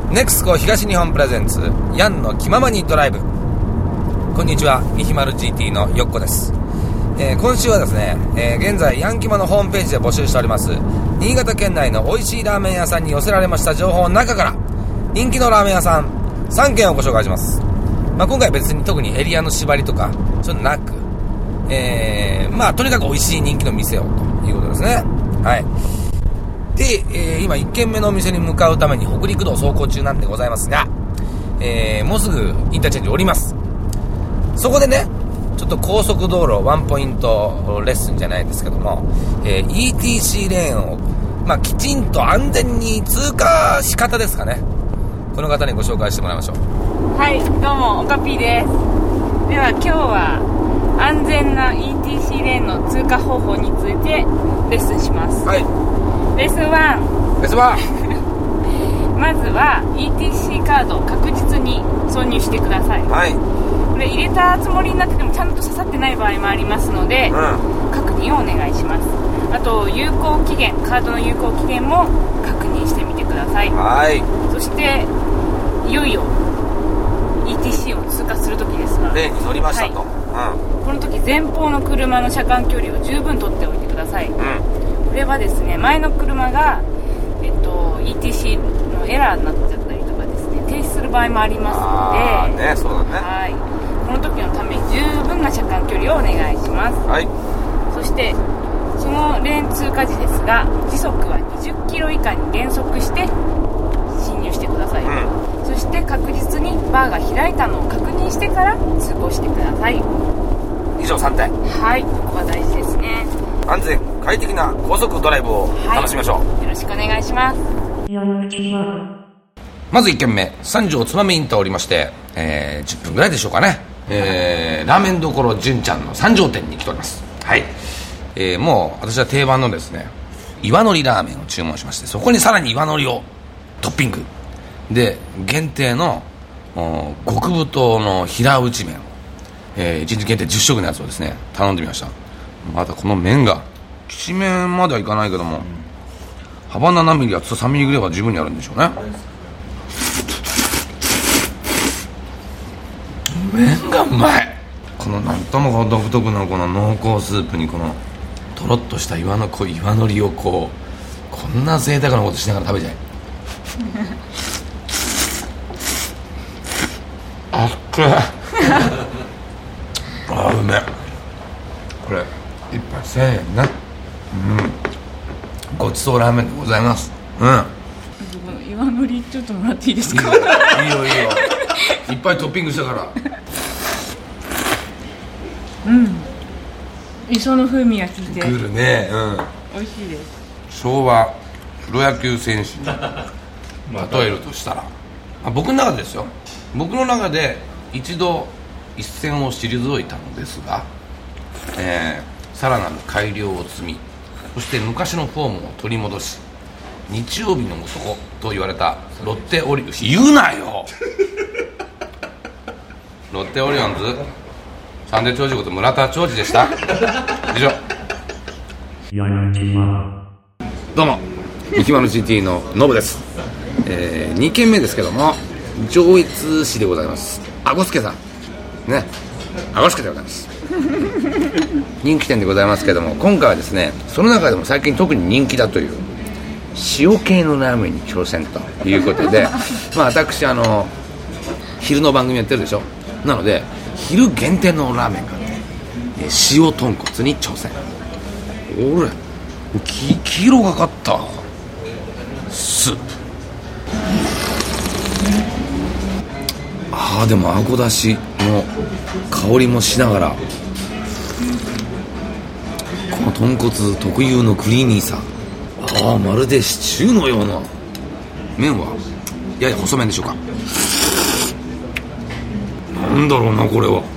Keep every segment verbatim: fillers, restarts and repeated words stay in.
ネクスコ東日本プレゼンツヤンの気ままにドライブ。こんにちは、みひまる ジーティー のよっこです。えー、今週はですね、えー、現在ヤンキマのホームページで募集しております新潟県内の美味しいラーメン屋さんに寄せられました情報の中から人気のラーメン屋さんさんけんをご紹介します。まあ、今回別に特にエリアの縛りとかそういうのなく、えー、まあとにかく美味しい人気の店をということですね。はい。で、えー、今いっけんめのお店に向かうために北陸道走行中なんでございますが、えー、もうすぐインターチェンジ降ります。そこでね、ちょっと高速道路ワンポイントレッスンじゃないですけども、えー、イーティーシー レーンを、まあ、きちんと安全に通過し方ですかね。この方にご紹介してもらいましょう。 はい、どうもオカピーです。では今日は安全な イーティーシー レーンの通過方法についてレッスンします。 はい。 レッスンワン。 レッスンワン。 まずは イーティーシー カードを確実に挿入してください。 はい。 これ入れたつもりになっててもちゃんと刺さってない場合もありますので、うん、確認をお願いします。あと有効期限、カードの有効期限も確認してみてください。 はい。 そしていよいよ イーティーシー を通過するときですが、 レーンに乗りましたと、 はい、うん、この時前方の車の車間距離を十分取っておいてください。うん、これはですね、前の車が、えっと、イーティーシー のエラーになっちゃったりとかですね、停止する場合もありますので、 あーね、そうだね。 はい、この時のために十分な車間距離をお願いします。 はい。 そしてそのレーン通過時ですが、時速はにじゅっキロ以下に減速して進入してください。うん、そして確実にバーが開いたのを確認してから通行してください。 以上さんてん。 はい、ここは大事ですね。 安全快適な高速ドライブを楽しみましょう。 はい、よろしくお願いします。 まずいっけんめ、三条つまみインター降りまして、えー、じゅっぷんぐらいでしょうかね、えー、ラーメンどころ純ちゃんの三条店に来ております。はい。えー、もう私は定番のですね、岩のりラーメンを注文しまして、そこにさらに岩のりをトッピングで限定の極太の平打ち麺、えー、いちにち限定じゅっしょくのやつをですね頼んでみました。またこの麺がきしめんまではいかないけども、うん、幅ななミリ、厚ささんミリぐらいは十分にあるんでしょうね。麺がうまい。このなんとも独特のこの濃厚スープにこのとろっとした岩のこう岩のりをこうこんな贅沢なことしながら食べちゃいあっけあーうめえ。これ一杯せんえんね。うん、ごちそうラーメンでございます。うん、 岩のりちょっともらっていいですか。 いいよいいよいいよいっぱいトッピングしたからうん、磯の風味が効いてくるね。うん、 美味しいです。 昭和プロ野球選手に例えるとしたら、あ、僕の中でですよ、僕の中で一度一線を退いたのですが、えー、さらなる改良を積み、そして昔のフォームを取り戻し、日曜日の男と言われたロッテオリオンズ、言うなよロッテオリオンズサンデー長寿こと村田長治でした。以上。どうもみきまる ジーティー のノブです。えー、にけんめですけども、上越市でございます。あごすけさんね、あごすけでございます人気店でございますけども、今回はですね、その中でも最近特に人気だという塩系のラーメンに挑戦ということでまあ私あの昼の番組やってるでしょ。なので昼限定のラーメンがあって、えー、塩豚骨に挑戦。おれき黄色がかったスープ、ああでもあごだしの香りもしながら、この豚骨特有のクリーミーさ、ああまるでシチューのような。麺はやや細麺でしょうか。なんだろうなこれは。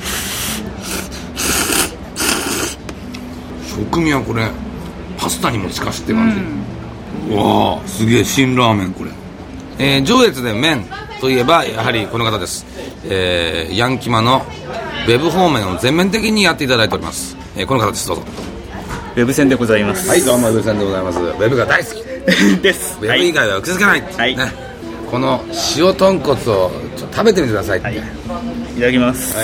食味はこれパスタにも近しって感じ、うん、うわーすげえ辛ラーメンこれ。えー、上越で麺といえばやはりこの方です。えー、ヤンキマのウェブ方面を全面的にやっていただいております、えー、この方です。どうぞ。 ウェブ戦でございます。 はい、どうもウェブ戦でございます。ウェブが大好きです。 ウェブ以外は受け付けない、 はい、 ね、 この塩豚骨をちょっと食べてみてくださいって、はい、いただきます。 はい、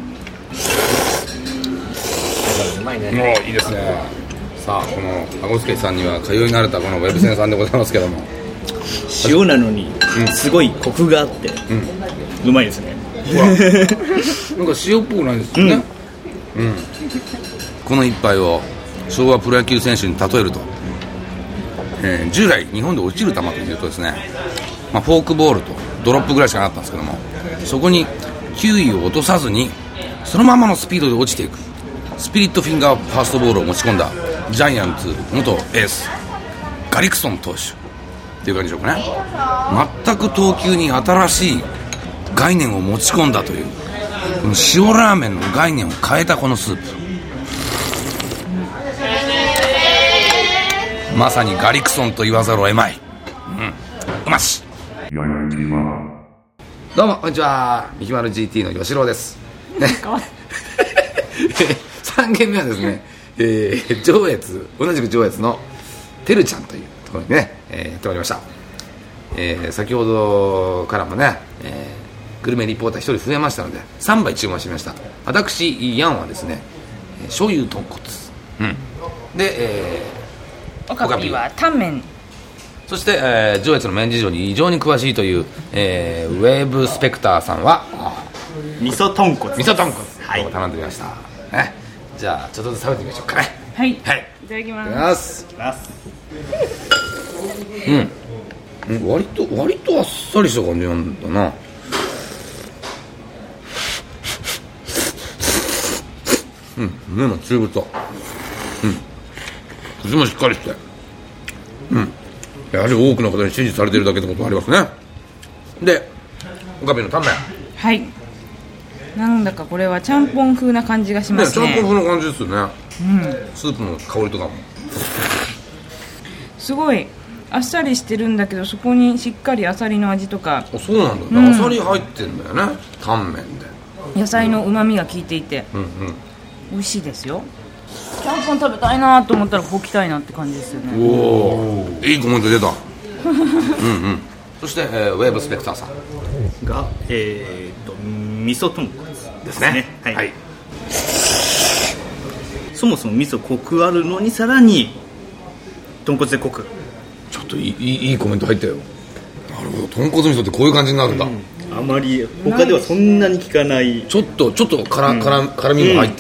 うまいね。もういいですね。さあ、この顎助さんには通い慣れたこのウェブセンさんでございますけども、 塩なのにすごいコクがあって、うん、うまいですね。 うわなんか塩っぽくないですよね、うんうん、この一杯を昭和プロ野球選手に例えると、えー、従来日本で落ちる球というとですね、まあ、フォークボールとドロップぐらいしかなかったんですけども、そこに球威を落とさずにそのままのスピードで落ちていくスピリットフィンガーファーストボールを持ち込んだジャイアンツ元エースガリクソン投手っていう感じでしょうかね。全く投球に新しい概念を持ち込んだという、この塩ラーメンの概念を変えたこのスープ、まさにガリクソンと言わざるを得まい、うん、うまし。どうもこんにちは、ミヒマル ジーティー の吉郎ですねさん軒目はですね、えー、上越同じく上越のてるちゃんというところにね、えー、やってまいりました。えー、先ほどからもね、えー、グルメリポーターひとり増えましたのでさんばい注文してみました。私ヤンはですね、醤油豚骨、うん、で、えー、オカピはタンメン、 そして、えー、上越の麺事情に異常に詳しいという、えー、ウェーブスペクターさんは味噌豚骨味噌豚骨を頼んでみました、ね、じゃあちょっとずつ食べてみましょうかね。 はい、 はい、 いただきます。 いただきます。 うん、割と割とあっさりした感じなんだな。うん、麺も中太、うん、口もしっかりして、うん、やはり多くの方に支持されているだけってことがありますね。で、オカピのタンメン、 はい、なんだかこれはちゃんぽん風な感じがしますね。 ね、ちゃんぽん風な感じですよね、 うん、 スープの香りとかもすごいあっさりしてるんだけど、そこにしっかりあさりの味とか。 あ、そうなんだ、うん、あさり入ってんだよね、タンメンで野菜のうまみが効いていて、 うんうん、 美味しいですよ。ちゃんぽん食べたいなと思ったらこう来たいなって感じですよね。 おお、いいコメント出たうんうん。そして、えー、ウェーブスペクターさんが、えー、と味噌豚骨ですね。はい、はい、そもそも味噌コクあるのにさらに豚骨でコク。 ちょっといい、いいコメント入ったよ。なるほど、豚骨味噌ってこういう感じになるんだ、うん、 あまり他ではそんなに効かない、 ちょっとちょっと辛、うん、辛、辛みも入って、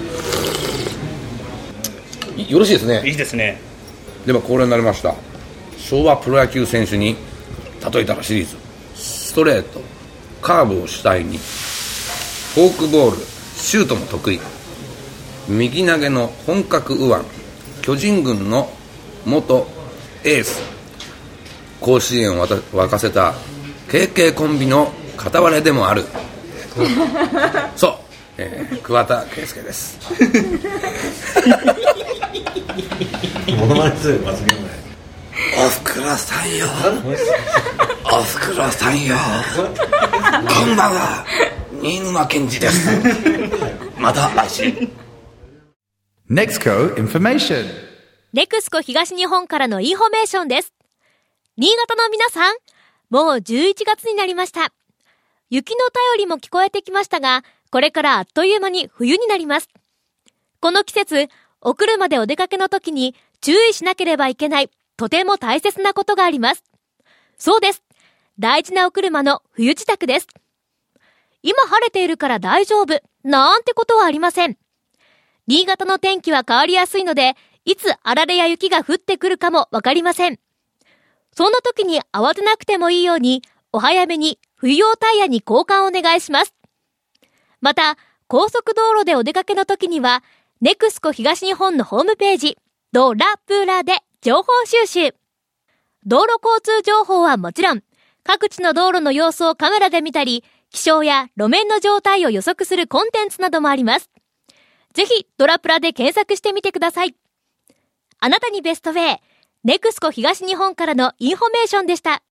うん、よろしいですね。 いいですね。 では恒例になりました昭和プロ野球選手に例えたらシリーズ、ストレートカーブを主体にフォークボールシュートも得意、右投げの本格右腕、巨人軍の元エース、甲子園を沸かせた ケーケー コンビの片割れでもあるそう、えー、桑田佳祐ですモノマネする罰ゲームだよ。 おふくろさんよおふくろさんよこんばんは、新沼謙治ですまた来週。 Nexco Information。 ネクスコ東日本からのインフォメーションです。新潟の皆さん、もうじゅういちがつになりました。雪の便りも聞こえてきましたが、これからあっという間に冬になります。この季節、お車でお出かけの時に注意しなければいけないとても大切なことがあります。そうです。大事なお車の冬支度です。今晴れているから大丈夫なんてことはありません。新潟の天気は変わりやすいので、いつあられや雪が降ってくるかもわかりません。そんな時に慌てなくてもいいように、お早めに冬用タイヤに交換をお願いします。また、高速道路でお出かけの時には、ネクスコ東日本のホームページ、ドラプラで情報収集。道路交通情報はもちろん、各地の道路の様子をカメラで見たり、気象や路面の状態を予測するコンテンツなどもあります。ぜひ、ドラプラで検索してみてください。あなたにベストウェイ、ネクスコ東日本からのインフォメーションでした。